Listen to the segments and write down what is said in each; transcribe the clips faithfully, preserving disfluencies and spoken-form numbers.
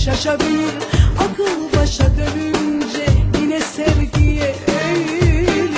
şaşabilir. Akıl başa dönünce yine sevgiye eğilir.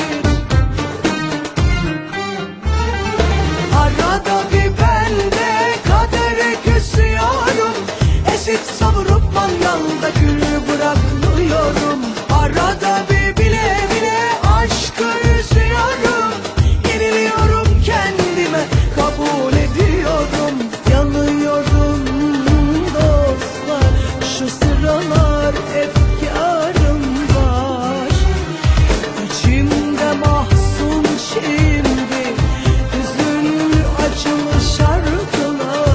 Arada bir ben de kadere küsüyorum. Esit savurup mangalda külü bırakmıyorum. Arada bir bile bile aşkı üzüyorum. Yeniliyorum kendime, kabul ediyorum. Yanıyorum dostlar, şu sıralar efkarım var. İçimde mahzun şimdi hüzünlü acılı şarkılar.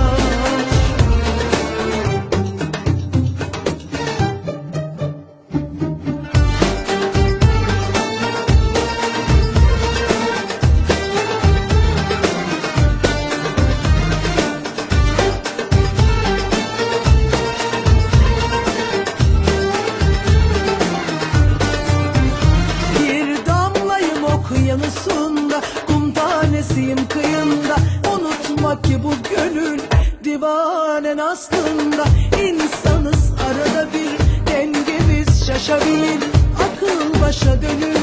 Okyanusunda, kum tanesiyim kıyında. Unutmak ki bu gönül divanen aslında. İnsanız, arada bir dengemiz şaşabilir. Akıl başa dönür.